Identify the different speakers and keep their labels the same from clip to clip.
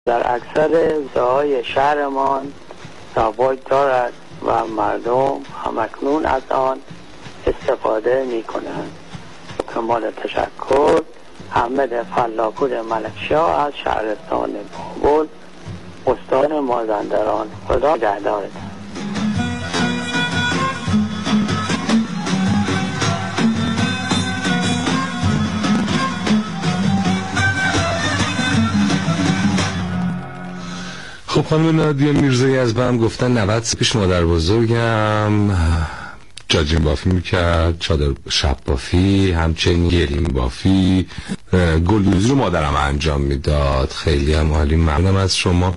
Speaker 1: در اکثر جاهای شهرمان رواج دارد و مردم همکنون از آن استفاده می کنند. کمال تشکر. حمد فلاپور ملکشاه از شهرستان بابل، استان مازندران. خدا نگهدارت.
Speaker 2: خب خانم نادیا میرزایی از بهم گفتن 90 سال پیش مادر بزرگم جاجین بافی میکرد، چادر شب بافی، همچنین گلیم بافی، گلدوزی رو مادرم انجام میداد. خیلی هم عالی. ممنونم از شما.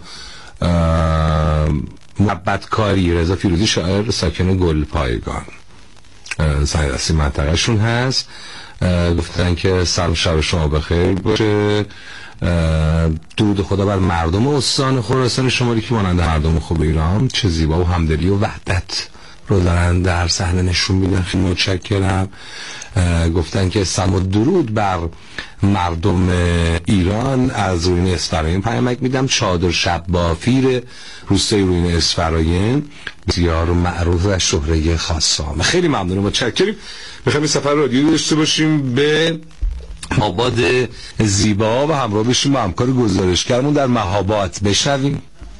Speaker 2: محبت کاری رضا فیروزی شاعر ساکن گل پایگان سنگدستی منطقه شون هست. گفتن که سلام شب شما بخیر باشه. درود خدا بر مردم استان خراسان شمالی که مانند مردم خوب ایران چه زیبا و همدلی و وحدت رو دارن در صحنه نشون میدن. خیلی متشکرم. گفتن که سلام و درود بر مردم ایران از روین اسفراین پیامک میدم. چادر شب بافیر روستای روین اسفراین بسیار معروف و شهره خاصه. خیلی ممنونم، متشکریم. میخوایم سفر رادیویی داشته باشیم به مهاباد زیبا و همراه بشیم با همکار گزارشگرمون در مهاباد. بشنویم.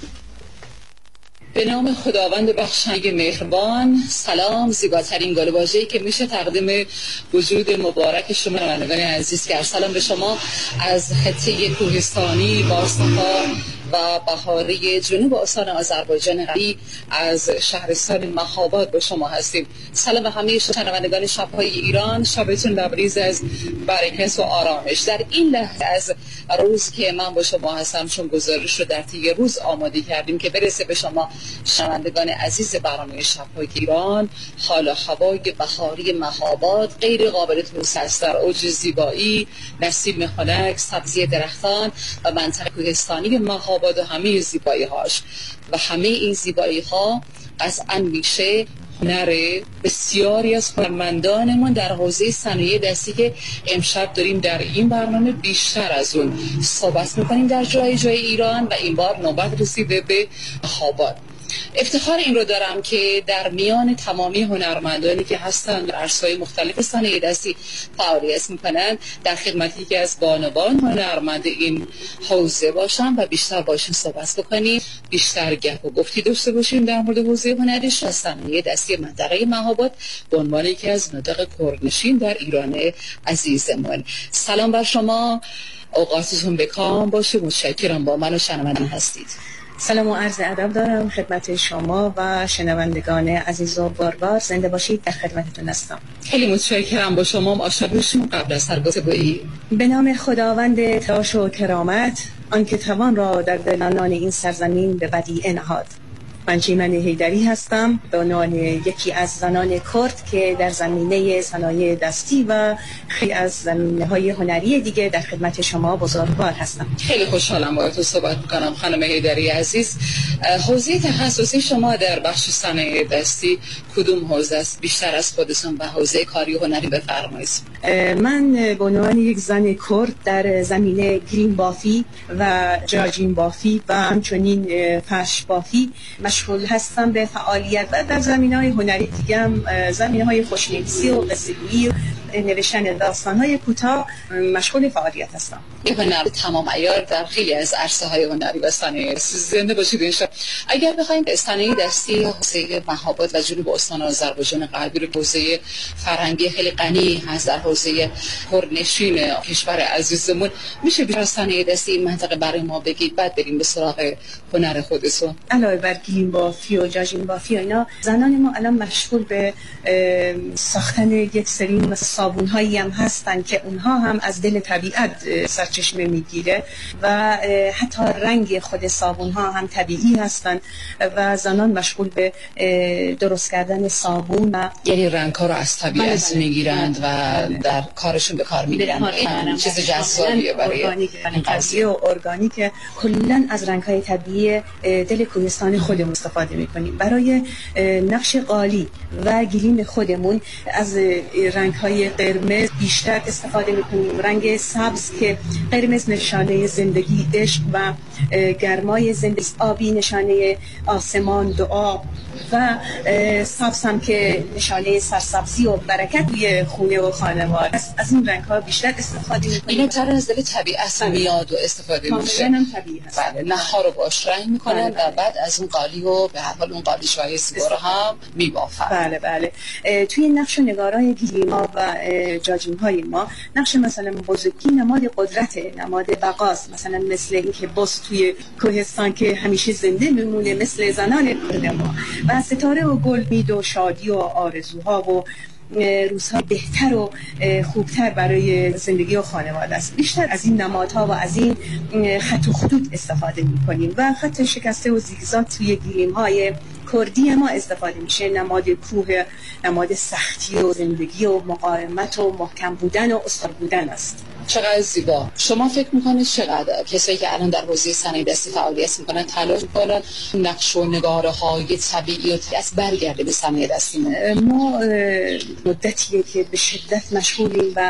Speaker 3: به نام خداوند بخشنده مهربان. سلام. زیباترین گل واژه‌ای که میشه تقدیم وجود مبارک شما شنوندگان عزیز کرد. سلام به شما از خطه کوهستانی باصفا و بهاری جنوب استان آذربایجان غربی از شهرستان مهاباد به شما هستیم. سلام به همه شنوندگان شب‌های ایران. شبتون لبریز از برکت و آرامش. در این لحظه از روز که من با شما هستم چون گزارش رو در طی روز آماده کردیم که برسه به شما شنوندگان عزیز برنامه شب‌های ایران. حال و هوای بهاری مهاباد غیر قابل توصیف است. در اوج زیبایی، نسیم خنک، سبزی درختان و منطقه کوهستانی مهاباد و همه زیبایی هاش و همه این زیبایی ها قطعاً میشه هنر بسیاری از هنرمندانمون در حوزه صنایع دستی که امشب داریم در این برنامه بیشتر از اون صحبت میکنیم در جای ایران و این بار نوبت رسیده به مهاباد. افتخار این رو دارم که در میان تمامی هنرمندانی که هستن در عرصه‌های مختلف صنایع دستی فعالیت میکنن در خدمت یکی از بانوان هنرمند این حوزه باشم و بیشتر باشون صحبت بکنیم، بیشتر گپ و گفتی داشته باشیم در مورد حوزه هنری و صنایع دستی منطقه مهاباد به عنوان یکی از نطق کرنشین در ایران عزیزمون. سلام بر شما، اوقاتتون بکام باشه. متشکرم با من و شنوندگان هستید.
Speaker 4: سلام و عرض ادب دارم خدمت شما و شنوندگان عزیز و باربار. زنده باشید، در خدمتتون هستم.
Speaker 3: خیلی متشکرم. با شما آشنا بشیم قبل از هر گفتگویی.
Speaker 4: به نام خداوند تاش و کرامت، آنکه توان را در دلانان این سرزمین به ودیعه نهاد. من چیمن حیدری هستم به عنوان یکی از زنان کرد که در زمینه صنایع دستی و خیلی از زمینه‌های هنری دیگه در خدمت شما بزرگوار هستم.
Speaker 3: خیلی خوشحالم باهاتون صحبت می‌کنم خانم حیدری عزیز. حوزه تخصصی شما در بخش صنایع دستی کدوم حوزه است؟ بیشتر از خودتون و حوزه کاری و هنری بفرمایید.
Speaker 4: من به عنوان یک زن کرد در زمینه گریم بافی و جاجین بافی و همچنین فرش بافی مشغول هستم به فعالیت و در زمینه‌های هنری دیگه هم زمینه‌های خوشنویسی و قصه‌گویی و نوشتن داستان‌های کوتاه مشغول فعالیت هستم.
Speaker 3: یه هنر تمام عیار در خیلی از عرصه‌های هنری و صنایع زنده باشید انشاء. اگر بخوایم صنایع دستی حوزه مهاباد و جنوب استان آذربایجان غربی رو حوزه فرهنگی خیلی غنی هست در حوزه کرنشین کشور عزیزمون، میشه بیشتر صنایع دستی این منطقه برای ما بگید بعد بریم به سراغ هنر خودتون؟
Speaker 4: علاوه بر گریم بافی و جاجین بافی اینا، زنان ما الان مشغول به ساختن یک سری صابون‌هایی هم هستن که اونها هم از دل طبیعت سرچشمه میگیره و حتی رنگ خود صابون‌ها هم طبیعی هستن و زنان مشغول به درست کردن صابون و
Speaker 3: یعنی رنگ‌ها رو از طبیعت میگیرند و در کارشون به کار میگیرن. چیز جذابیه برای
Speaker 4: قضیه و ارگانیک. کلاً از رنگ‌های طبیعی دل کوهستان خودمون استفاده می‌کنیم. برای نقش قالی و گلیم خودمون از رنگ‌های قرمز بیشتر استفاده میکنیم، رنگ سبز که قرمز نشانه زندگی، عشق و گرمای زندگی، آبی نشانه آسمان، دعا و سبز هم که نشانه سرسبزی و برکت توی خونه و خانواده است. از این رنگ ها بیشتر استفاده میکنیم.
Speaker 3: اینا تر از دل طبیعت میاد و استفاده میشه.
Speaker 4: هم طبیعی هست.
Speaker 3: بله، نخها رو باش رنگ میکنن و بعد از اون قالی و به هر حال اون قالی شویه سیگار هم میبافن.
Speaker 4: بله بله. توی نقش نگارای گیلیما و جاجیم های ما نقش مثلا بزرگی نماد قدرت، نماد بقاست، مثلا مثل این که بز توی کوهستان که همیشه زنده میمونه، مثل زنان ما و ستاره و گل، مید و شادی و آرزوها و روزها بهتر و خوبتر برای زندگی و خانواده است. بیشتر از این نمادها و از این خط و خطوط استفاده می‌کنیم و خط شکسته و زیگزاگ توی گلیم‌های کردی ما استفاده میشه. نماد کوه، نماد سختی و زندگی و مقاومت و محکم بودن و استوار بودن است.
Speaker 3: چقدر زیبا. شما فکر میکنید چقدر کسایی که الان در حوزه صنایع دستی فعالیت میکنن تلاش میکنن نقش و نگاره های طبیعی و از برگرده به صنایع دستی؟
Speaker 4: ما مدتیه که به شدت مشغولیم و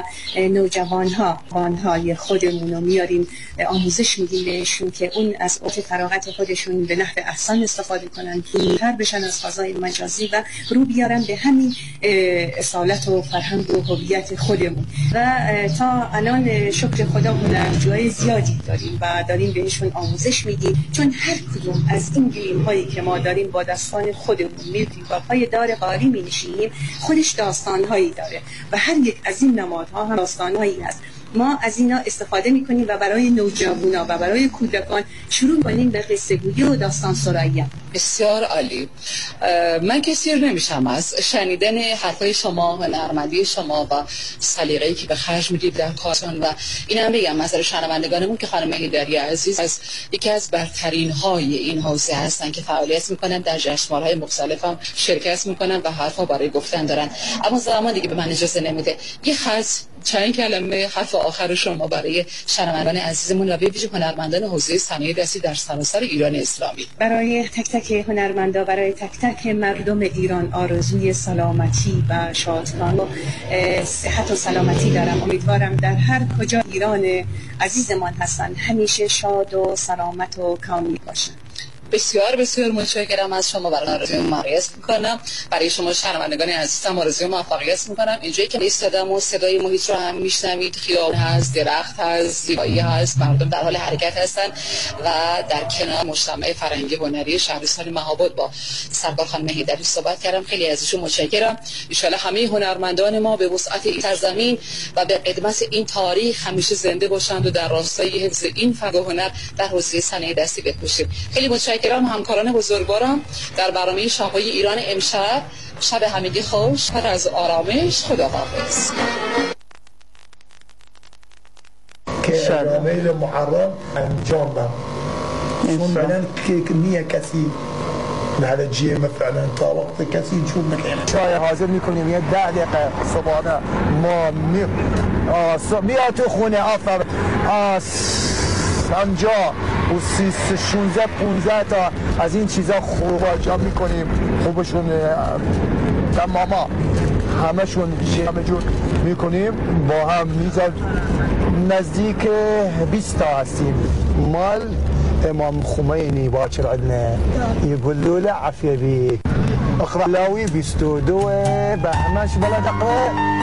Speaker 4: نوجوانهای خودمون رو میاریم آموزش میدیم بهشون که اون از اوج فراغت خودشون به نحو احسن استفاده کنن، دورتر بشن از فضای مجازی و رو بیارن به همین اصالت و فرهنگ و هویت خودمون. و تا الان شکر خدا هنرجوهای زیادی داریم و داریم بهشون آموزش میدیم، چون هر کدوم از این گلیم هایی که ما داریم با دستان خودمون میریم و پای دار قاری مینشینیم، خودش داستان هایی داره و هر یک از این نمادها هم داستان هایی هست. ما از اینا استفاده میکنیم و برای نوجوانا و برای کودکان شروع کنیم به قصه گویی و داستان سرایی.
Speaker 3: بسیار عالی. من کثیر نمیشم از شنیدن حرفای شما، هنرمندی شما و سلیقه‌ای که به خرج میدید در کارتون و اینم بگم نظر شنوندگانمون که خانم هیدری عزیز از یکی از برترین های این حوزه هستن که فعالیت میکنن، در جشنواره‌های مختلف هم شرکت میکنن و حرفا برای گفتن دارن. اما زمان دیگه به من اجازه نمیده. یه چند کلمه حرف آخر شما برای شنوندگان عزیزمون و به ویژه هنرمندان حوزه صنایع دستی در سراسر ایران اسلامی.
Speaker 4: برای تک تک هنرمندا، برای تک تک مردم ایران آرزوی سلامتی و شادمان و صحت و سلامتی دارم. امیدوارم در هر کجا ایران عزیزمان هستن همیشه شاد و سلامت و کامل باشن.
Speaker 3: بسیار بسیار متشکرم از شما. برای آرزوی موفقیت میکنم. برای شما شنوندگان عزیزم آرزوی موفقیت میکنم. اینجایی که ایستادم و صدای محیط رو هم میشنوید، خیابون هست، درخت هست، زیبایی هست، مردم در حال حرکت هستن و در کنار مجتمع فرهنگی هنری شهرستان مهاباد با سرکار خانم هیدری صحبت کردم. خیلی ازشون متشکرم. ان شاء الله همه هنرمندان ما به وسعت این سرزمین و به خدمت این تاریخ همیشه زنده باشند و در راستای حفظ این فن و هنر در حوزه صنایع دستی بکوشیم. خیلی متشکرم همکاران بزرگوارم در برنامه شب‌های ایران امشب. شب همگی خوش، پر از آرامش. خداحافظ.
Speaker 5: که میل محرم انجام داد چون فعلا نیه کسی نهلجیه فعلا تا وقت کسی چون نکنه
Speaker 6: چای حاضر میکنیم یه 10 دقیقه صبحانه ما میاد تو خونه آفر سنجا و 16 15 تا از این چیزا خوب انجام میکنیم. خوبشون تماما همشون همه جور میکنیم با هم میزد نزدیک 20 تا هستیم. مال امام خمینی باکر عندنا يقولوا له عافيه بيك اقرا لاوي 22 بهمش بلد اقرا.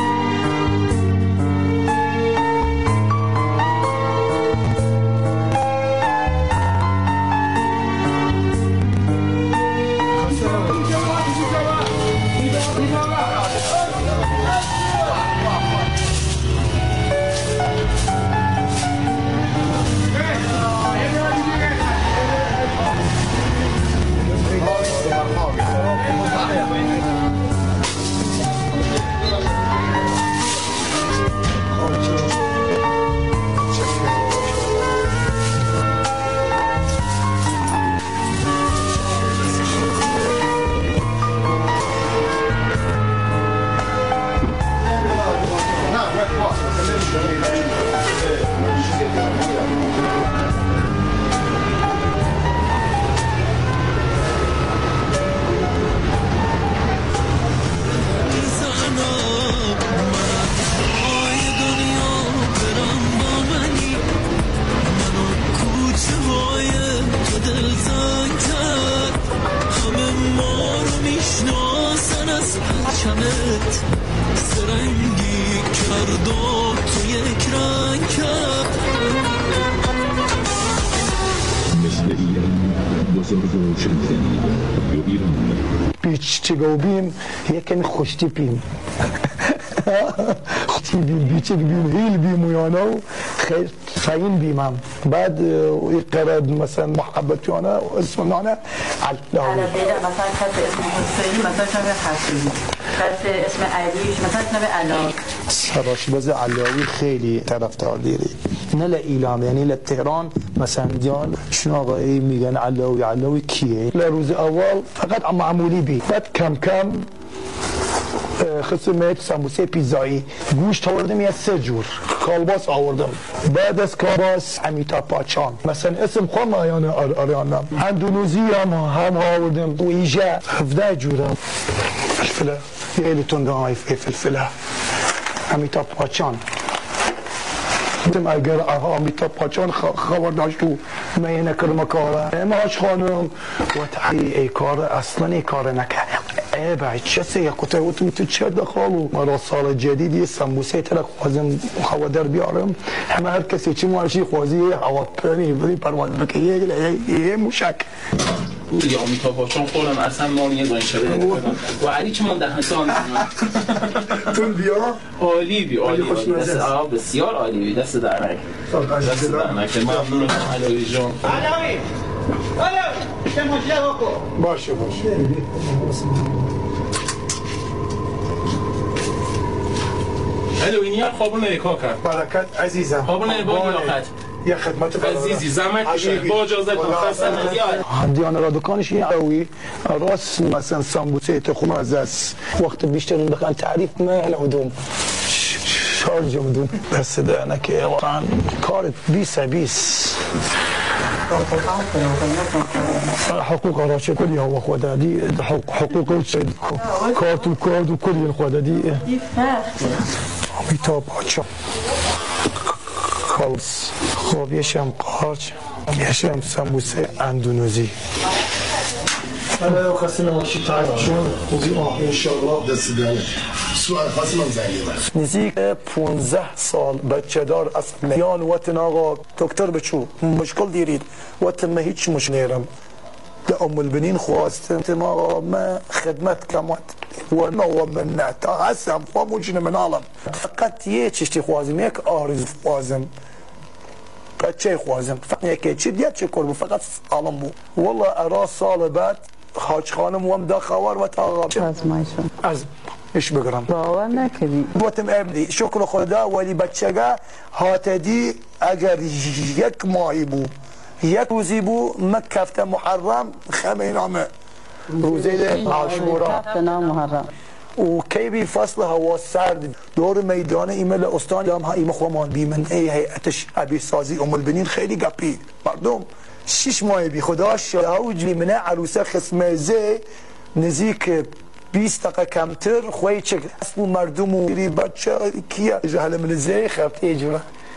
Speaker 5: بیچ گوبیم یکمی خوشتی پیم خوشتی بیم بیچه بیم هیل بیم و یانا خیلی فاین بیمم بعد قرد مثلا محبتیانه اسم نانه علاوی
Speaker 7: مثلا خط اسم حسینی مثلا شبه حسینی خط اسم علیش مثلا شبه علاوی
Speaker 5: سراشباز علاوی خیلی طرفدار دیری نه لإیلام یعنی لتهران مثلا دیان شنو آقایی میگن علاوی کیه لروز اول فقط معمولی بی بعد کم کم خصومت سمبوسه پیزایی گوشت آوردم یه 3 جور کالباس آوردم بعد از کالباس امیتا پاچان مثلا اسم خواهم آیان آریانم اندونوزی هم آوردم و ایجا 17 جورم فلفله خیلی تنده های فلفله امیتا پاچان اگر امیتا پاچان خبر داشتو مینه کرم کاره ماش خانم و تعیی ای کار اصلا ای کار نکرد بعد چه یک کتاب تو چه دخالو مرا سال جدیدی سمبوسه ترک خوازم هوا در بیارم همه هر کسی چی ماشی خوازی هوا پرنی پرواز بکیه یه موشک
Speaker 8: یا امیتا پاچان خورم اصلا ما یه گوین شده و علی چه من در حسان
Speaker 5: تون بیا
Speaker 8: عالی بی عالی بسیار عالی بی دست در نکه ممنونم علاوی جان علاوی چه مجله بکن
Speaker 5: باشه
Speaker 8: علوینی ها خوابون نکا کرد
Speaker 5: برکت عزیزم
Speaker 8: خوابون نکا کرد
Speaker 5: یه خدمت
Speaker 8: عزیزی زحمت کشید با اجازه
Speaker 5: دیانه را دکانش یه علاوی راست مثلا سمبوسه تخم از است وقت بیشتر بخوان تعریف مهل عدوم شارج عدوم بس ده نکه واقعا کارت 20 حقوق راشد كل هو خدادي حقوق كارت وكل خدادي ميتاب بچا خالص خب یشم قارچ یشم سمبوسه اندونزی انا خاصنا ماشي تعال شلون ان شاء الله دست داره سوال خاص من زنگه نزدیک 15 سال بچه دار اصلا یان وطن آقا دکتر بچو مشکل دیرید وطن ما هیچ مش نیرم لأم البنين خواستم ما خدمت كمات ونو من تا هسم وموجنا من عالم فقط يتشتي خوازم يك آرز خوازم بچه خوازم فقط يكي چي ديت چي كربو فقط عالم بو والله ارا سال بعد حاج خانم وم دا خوار و تا از ايش بقرم
Speaker 7: باور نکردی
Speaker 5: وتم ابني شكر خدا ولي بچگا هاتدي اگر یک ماهی بو یک روزی بو مکفت محرم خمین عمه روزه عاشورا
Speaker 7: محرم
Speaker 5: و کی بی فصل هوا سرد دور میدان ایمل استان هم ایم خوامان بی من هیئتش ابی سازی ام البنین خیلی گپی مردم 6 ماه بی خداش اوجی من عروسه خسمزه نزدیک 20 دقیقه کمتر خوی چک اسبو مردم و بچه کیا جهل من زی خفت اجرا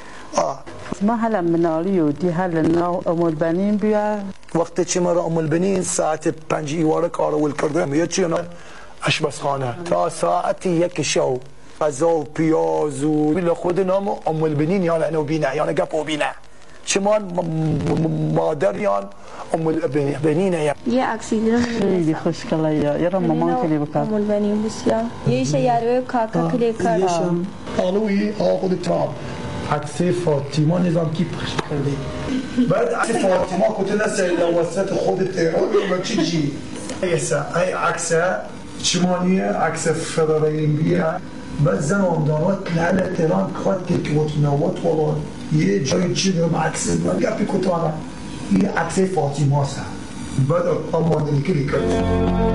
Speaker 7: ما هلا منالی و دی هلا نو ام البنین بیا
Speaker 5: وقتی چه مرا ام البنین ساعت 5 ایواره کار ول کردم یه چی نه اشپزخانه تا ساعت 1 شو غذا و پیاز و بلا خود نام ام البنین یا نه بینه یا نه گپ و بینه چمان مادر یان ام البنین
Speaker 9: یه اکسیدن
Speaker 7: خیلی خوشگله یا را مامان کلی بکرد
Speaker 9: ام البنین بسیار یه شیاره کاکا کلی کرد
Speaker 5: آلوی آقود تام عکس فاطمه نظام کی پخش کرده بعد عکس فاطمه کتنا سیل وسط خود تهران و چی جی ای عکس چمانیه عکس فدرالینگیه بعد زن آمدانات لحل تهران خواهد که کتناوات والان یه جای چی دارم عکس من گپی کتانا یه عکس فاطمه هست بعد آماندنی کلی کرده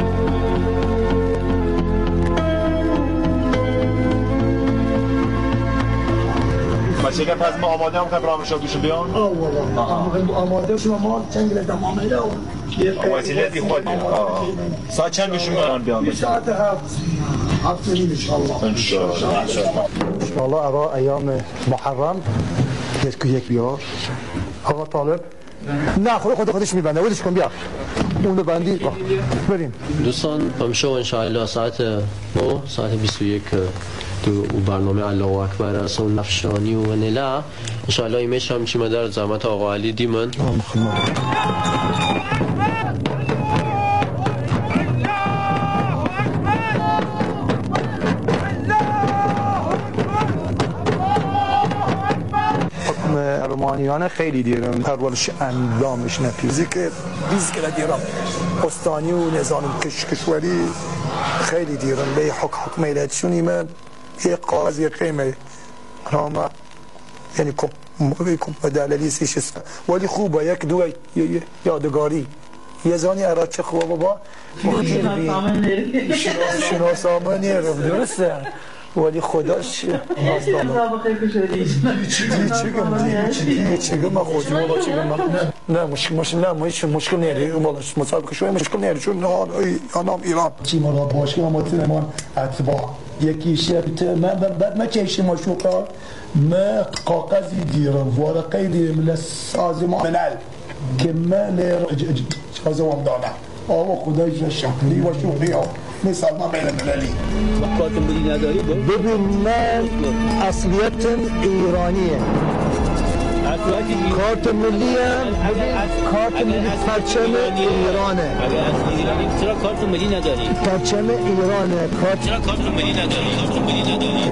Speaker 6: بچه که پس ما آماده هم که برام شد دوشو بیان؟
Speaker 5: والله آماده شما ما چند گله دمامه دو
Speaker 6: وسیله دی خود ساعت چند بشون بیان؟
Speaker 5: ساعت 7 نیم انشاءالله انشاءالله ارا ایام محرم یک بیار آقا طالب نه خودش میبنده ولش کن بیا اونو بندی بریم
Speaker 10: دوستان همیشه انشاءالله ساعت 21 تو برنامه الله اکبر اصلا نفشانی و نلا انشاءالله ایمش هم چی مدار زحمت آقا علی دیمن
Speaker 6: ارمانیان خیلی دیرم پرورش اندامش نپیزی که بیز که دیرم استانی و نظام کشوری خیلی دیرم به حکم ایلتشونی من یه قاضی قیمه رامه یعنی کم دلالی سیشست ولی خوبه یک دو یادگاری یه زانی اراد چه خوبه با شناسامه نیرم درسته ولی خداش چیگم ما خودم ولی چیگم نه مشکل نیاری ولش مسابقه شوی مشکل نیاری چون آنام ایران
Speaker 5: چی ما را باشه ما تنمان اتباع یکی شرط من بعد ما چیشی مشوقا ما کاغذی دیرم ورقه دیرم لسازمان ملل که من جازم دانم آقا خدایش شکلی و شغلی ها مثال ما بین المللی
Speaker 10: کارت ملی نداری؟
Speaker 6: ببین من اصلیتم ایرانیه کارت ملی کارت ملی پرچم ایرانه
Speaker 10: چرا کارت ملی نداری؟
Speaker 6: پرچم ایرانه
Speaker 10: چرا کارت ملی نداری؟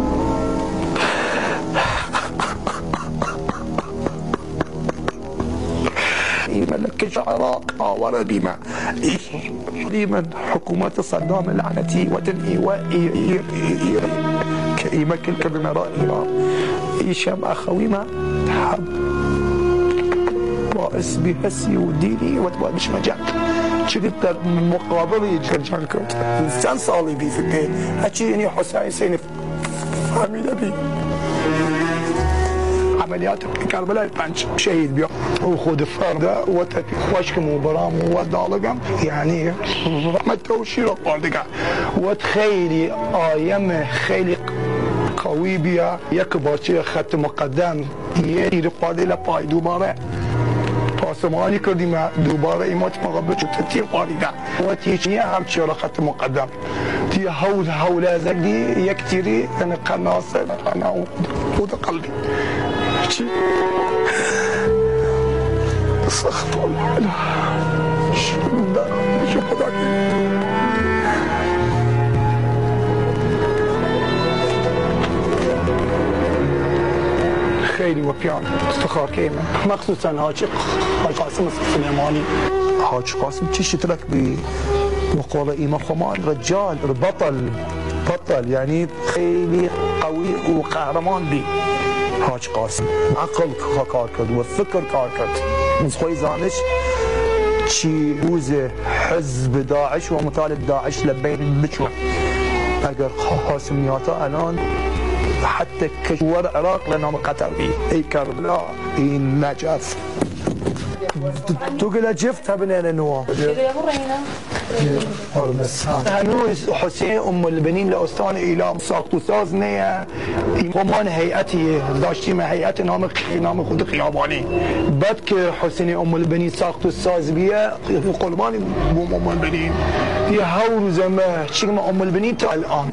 Speaker 6: ملك العراق آور بما من حكومة صدام اللعنتي وتنهي كإيمة كالمراء إيران إيشام أخوي ما تحب رئيس بهسي وديني وتبادش مجاك شريط مقابل يجرجان كنت إنسان صالي بي في البيت هاتشيني حسين سيني فهمي بي عمليات كربلاء بانش شهيد بيا وخود فردا وتفي خوشك مبرام ودالقم يعني رحمته وشيرة باردقا وتخيلي آيام خيلي قوي بيا يكبرتي خط مقدم يري قادي لباي دوباره پاسمانی کردیم دوباره ایمات مقابل تیر قاریده و تیچنیه هم چرا خط مقدم تی حول ازدی یک تیری یعنی قناصه انا خود قلبی چی؟ استغفر الله شو خدا خیلی و پیان افتخار که من مخصوصا حاج قاسم سلیمانی حاج قاسم چی شترك بمقولة إيمة خمان رجال بطل يعني خیلی قوي وقهرمان بي حاج قاسم عقل کار کرد و فکر کار کرد من خوی زانش چی روز حزب داعش و مطالب داعش لبین بچو اگر قاسم نیاتا الان حتى كشور العراق لنا قطر بيه اي كربلاء اي نجف تقول جفت بنينا نوا هنوز حسين ام البنين لاستان ايلام ساخت و ساز نيه قمان هيئتي داشتیم هيئت نام خود خیابانی بعد که حسين ام البنين ساخت و ساز بیه قربانی بوم ام البنين یه هاو زمه چیکم ام البنين تا الان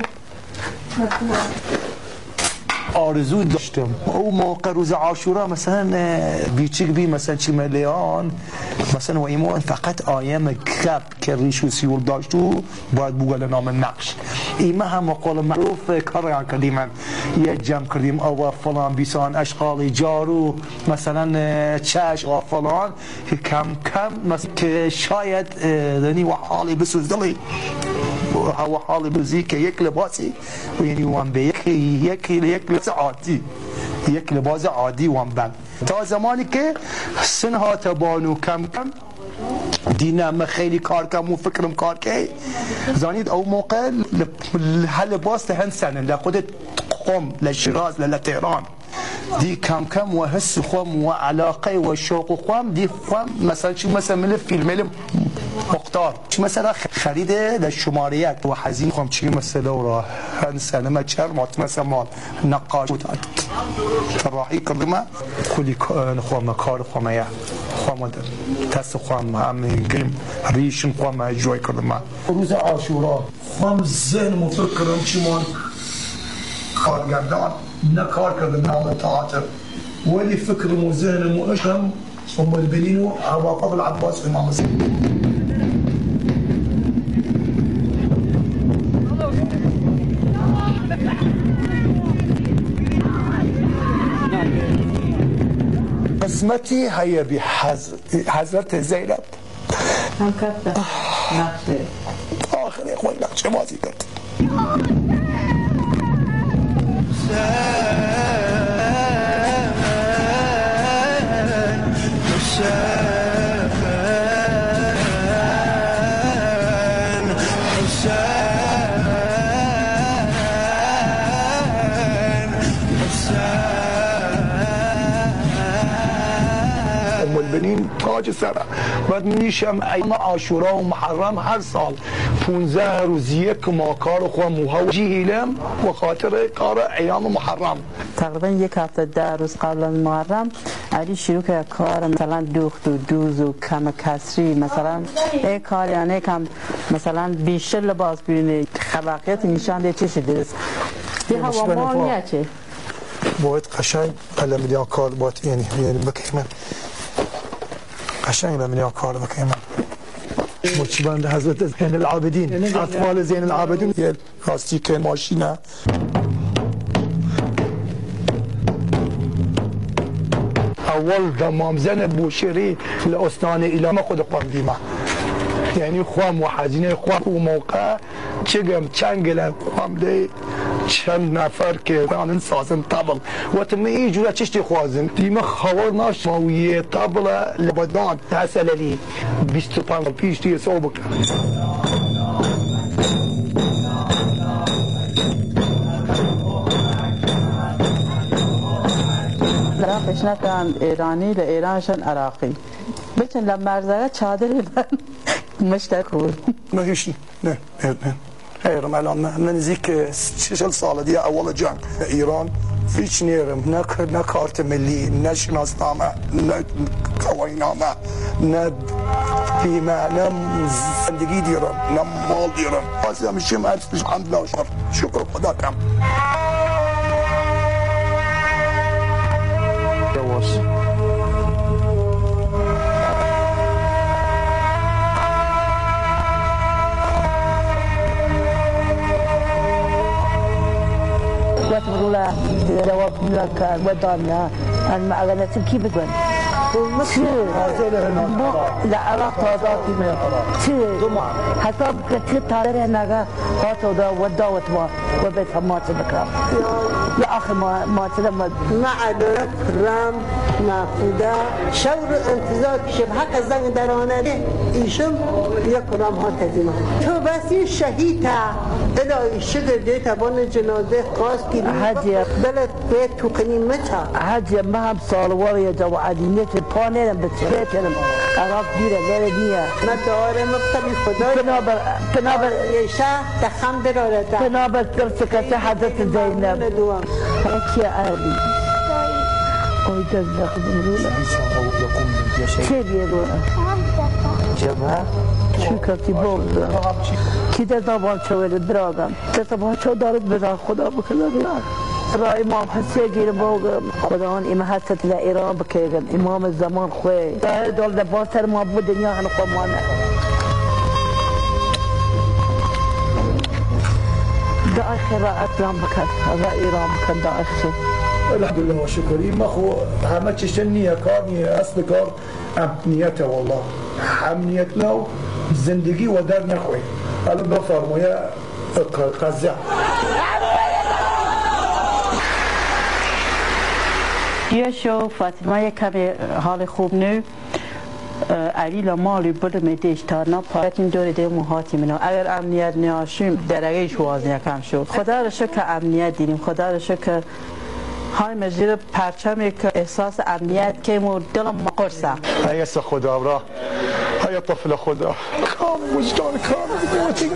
Speaker 6: آرزو داشتم او موقع روز عاشورا مثلا بیچک بی مثلا چی ملیان مثلا و ایمان فقط آیم کب که ریش و سیول داشتو باید بگل نام نقش ایمه هم مقال معروف کار کردیم یه جمع کردیم او فلان بیسان اشغال جارو مثلا چش و فلان کم مثلا که شاید دنی و حالی بسوزدلی و حالی بزی که یک لباسی و یعنی وان به یک لباس عادی یک لباس عادی وان بند تا زمانی که سنها تبانو کم دینم خیلی کار کم و فکرم کار که زانید او موقع لباس لهن سنه لخود قم لشراز لتهران دي كم وهس خوام وعلاقه وشوق خوام دي خوام مثلا شو مثلا من فيلم مختار مثلا خريده للشماريات وحزين خوام شي مثلا وراه هنسنه ما شرمات مثلا مال نقاش راحي كلمه كل خوام كار خوام يا خوام تاس خوام هم گریم ریشن خوام جوی كلمه
Speaker 5: روز عاشورا خوام ذهن مفکرم چمان کارگردان نه کار کردم نام تئاتر ولی فکر و ذهنم و عشقم ام البنين وعواقب العباس امام الزين. قسمتي هي بحضرت زينب
Speaker 7: هم كفته نقشه
Speaker 5: آخر اخوان نقشه بازی کرد. البنین تاج سره بعد میشم ایام عاشورا و محرم هر سال 15 روز یک ما کار خو موجهیلم و خاطر کار ایام محرم.
Speaker 7: تقریبا یک هفته 10 روز قبل از محرم علی شروع کرد کار مثلا دوخت و دوز و کم کسری مثلا این کار یعنی کم مثلا بیشتر لباس بینه خلاقیت نشان ده چه شده ده هوا مانیه چه
Speaker 5: باید قشنگ علم کار باید یعنی بکنم قشنگ لمن کار بکنم مچبند حضرت زین العابدین اطفال زین العابدین یه راستی که ماشینه اول دمامزن بوشری لأستان ایلام خود قندیمه یعنی خوام و حزینه خوام و موقع چگم چنگل خوام ده چند نفر که دانن سازن طبل و تم ایجورا چشتی خوازن دیمه خوار ناش ماویه طبل لبدان تحصل لی 25 پیش دیگه صوبک
Speaker 7: عراقش نکن ایرانی لإيرانشن عراقي بچن لمرزقه چادر مشترک بود
Speaker 5: نه هیچ نه هیرم الان نزدیک 60 سال دیگه اول جنگ ایران هیچ نیرم نه کارت ملی نه شناسنامه نه قوانینامه نه بیمه نه زندگی دیرم نه مال دیرم واسه میشم عرض الحمدلله شکر خدا کم
Speaker 11: وتقول جواب لك ودانا المعلنة كيف بقول لا عرفت هذا حسب كتير تاريخ هناك هاتوا دا ودا وتوا وبيت ما تذكر يا أخي ما تلمد
Speaker 12: مع دولة رام نافودا شور انتظار شبه كزن درانه ایشم یک رام ها تزیمه تو بسی شهیده الهی شده دیتا بان جنازه خاص کی بلد بیت تو قنیمتا
Speaker 11: حاجی ما هم سالوار یا جو عدینه پانه بتشترم عراق دیره لردیه
Speaker 12: ما داره مقتبی خدا
Speaker 11: بنابر
Speaker 12: ایشه دخم برارتا
Speaker 11: بنابر ترسکت حضرت زینب اکی عربی اوی دزدخ بمرولا چه بیرونه جمعه چی کتی بود کی دزدابان چوید براغم دزدابان چو دارد بزن خدا بکنه بیار را امام حسین گیر باغم خدا آن امام حسد لإیران بکیگم امام زمان خوی داره دول دباسر ما بود دنیا هنو قمانه داعش را اسلام بکن را ایران بکن داعش
Speaker 5: الحمدلله و شکری ما خو همه چشن نیه کار نیه اصل کار امنیته والله امنیت نو زندگی و در نخوی الان بفرمایه قضا
Speaker 7: یه شو فاطمه کمی حال خوب نو علی لمالی بوده میدیش تا نا پارتین دوری دیو محاتی منو اگر امنیت نیاشیم درگهش وازنی کم شد خدا رو شکر امنیت دیدیم خدا رو شکر های مجید پرچمی که احساس امنیت که مو دلم مقرسه
Speaker 5: هیست خدا را های طفل خدا کام وجدان کام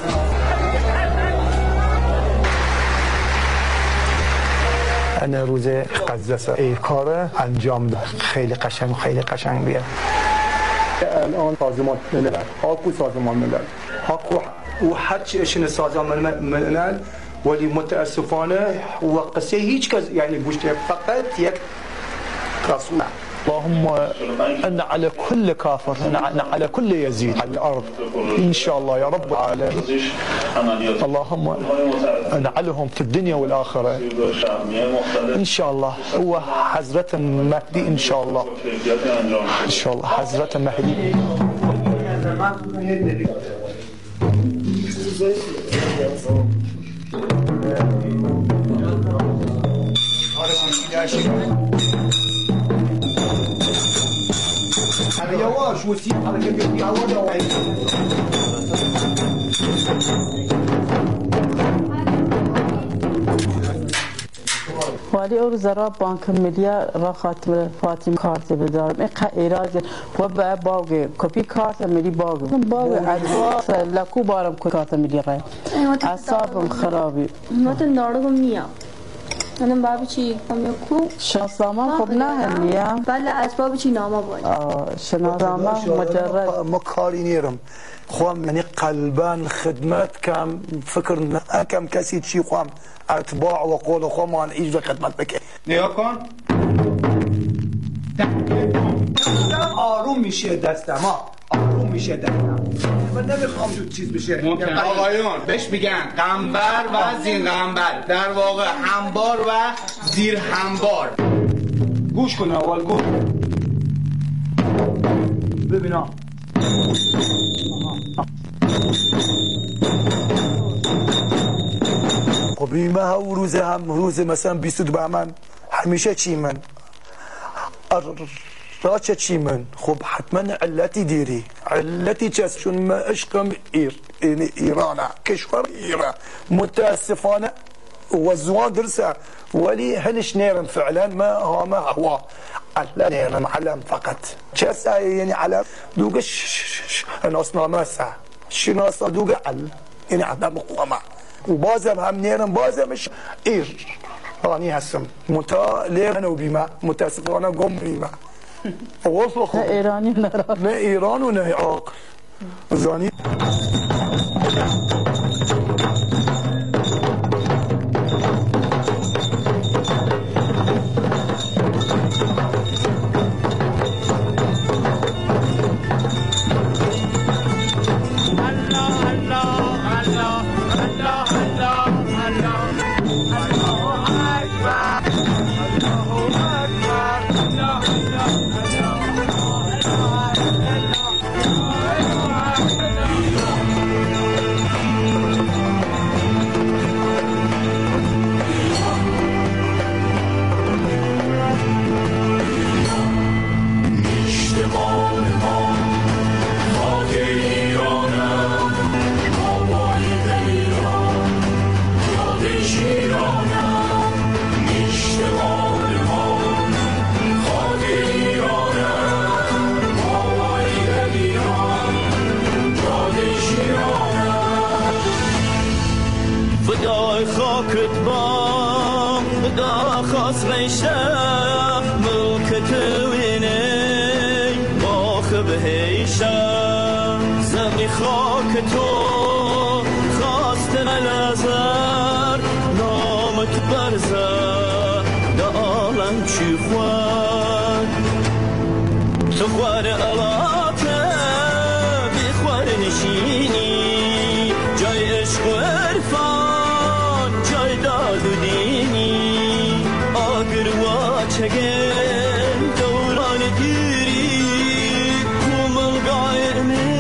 Speaker 5: انا روز قزسه ای کار انجام داد خیلی قشنگ بیاد الان سازمان ملل هاکو سازمان ملل هاکو و هر چی اشن سازمان ملل ولی متاسفانه و قصه هیچ کس یعنی گوشت فقط یک رسول
Speaker 6: اللهم أن على كل كافر أن على كل يزيد على الأرض إن شاء الله يا رب العالمين. اللهم نجعلهم في الدنيا والآخرة إن شاء الله. هو حضرة المهدي إن شاء الله، إن شاء الله حضرة المهدي.
Speaker 5: يواش وسيم على كيف يعود
Speaker 7: ولی او زرا بانک ملی را خاطر فاطمه کارت بدارم این ایراز و باغ کپی کارت ملی باغ ادواس لکو بارم کارت ملی را اعصابم خرابی
Speaker 9: مت نارگم نیا من بابی چی کمیکو
Speaker 7: شناسنامه خب نه نیا
Speaker 9: بله اسباب چی نامه بود
Speaker 7: شناسنامه مجرد
Speaker 5: ما کاری نیرم خوام منی قلبا خدمت کم فکر نه کم کسی چی خوام اتباع و قول خوام من ایج به خدمت بکه.
Speaker 13: نیا کن آروم میشه دستما، آروم میشه دستم. من نمیخوام جو چیز بشه.
Speaker 8: آقایون بهش میگن قنبر و زیر قنبر، در واقع همبار و زیر همبار.
Speaker 13: گوش کن اول گوش ببینم.
Speaker 5: خب بیمه ها و روز مثلا 22 بهمن همیشه چی من راچه چی من خب حتما علتی دیری علتی چست چون ما عشقم ایرانه کشور ایران متاسفانه وزوان درسه ولی هلش نيرم فعلا ما هو على نيرم علم فقط چست يعني علم دوغش ناسنا مسا شناسا دوغ علم يعني عدم قوامه وبازم هم نيرم بازمش راني هستم متا ليرن وبيما متاسفانه قم بيما
Speaker 7: نه ایرانی
Speaker 5: نه ایران و نه عراق زانی
Speaker 14: دوران دیری کومل قائمه